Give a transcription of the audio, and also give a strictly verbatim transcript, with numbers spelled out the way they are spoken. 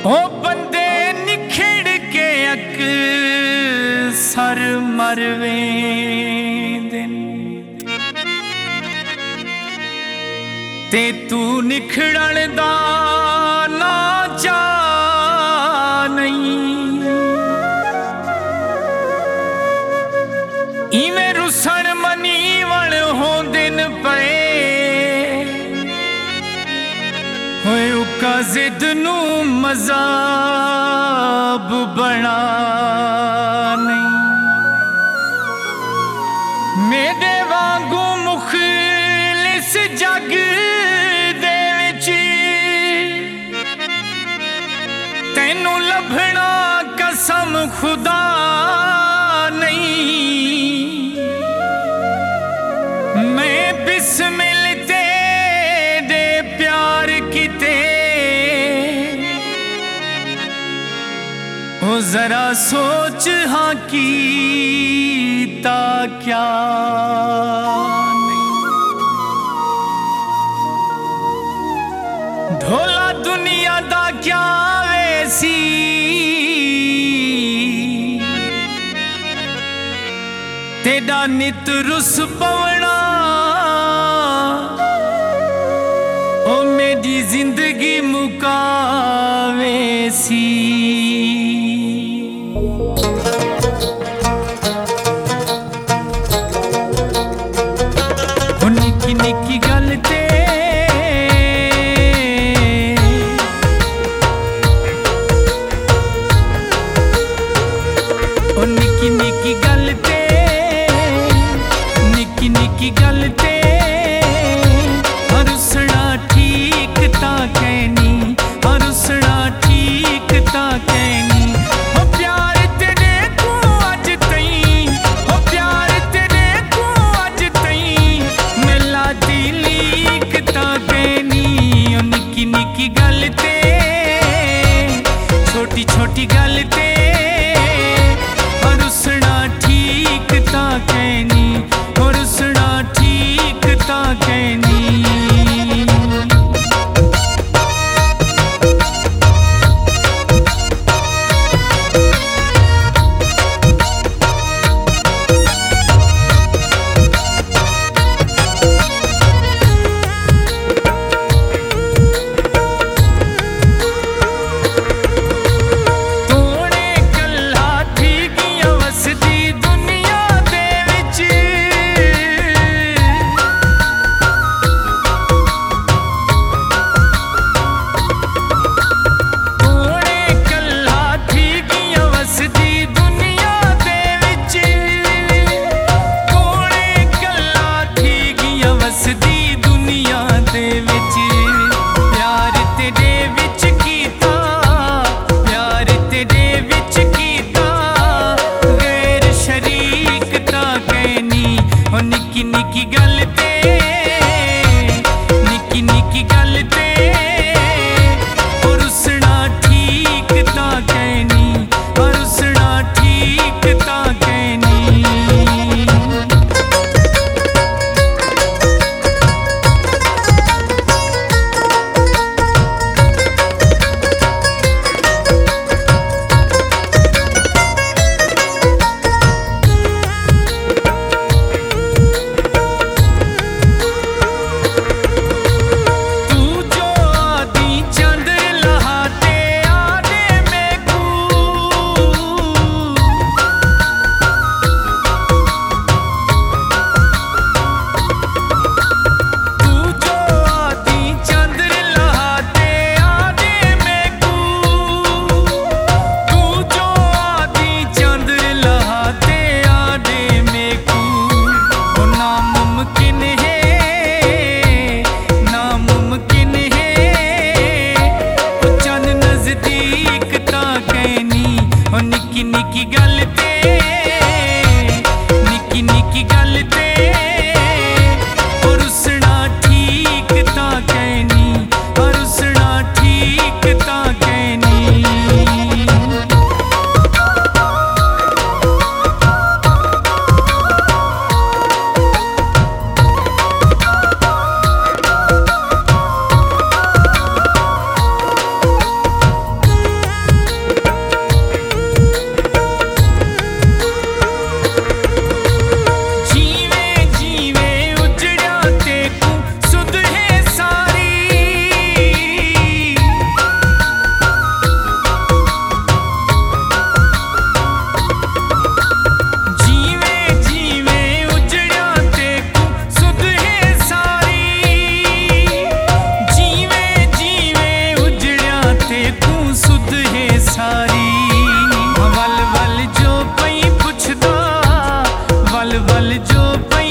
ओ बंदे निखड़ के अक सर मरवे दिन ते तू निखड़न दा ना जा नहीं इवें रुसन मनीवण हो दिन पे होए उका जिद नू मजाब बना नहीं मेरे वांगू मुखलिस जग दे विच तैनू लभना कसम खुदा नहीं मैं बिस्मिल तेरे प्यार किते ओ जरा सोच हाँ कीता क्या नहीं ढोला दुनिया दा क्या वैसी तेरा नित रुस पवना ओ मेरी जिंदगी मुकावे सी ओ निकी निकी गल ते ओ निकी निकी गल ते निकी निकी गल ते हरुसना ठीक ता कहनी हरुसना ठीक ता कहनी ओ प्यार तेरे को अज तई ओ प्यार तेरे को अज तई मिला दी लीक ता कहनी ओ निकी निकी गल ते छोटी छोटी गल ते हरुसना ठीक ता कहनी हरुसना ठीक ता कहनी निकी निकी गल ते निकी निकी गल ते हरुसना ठीक ता कहनी हरुसना ठीक ता कहनी जो पई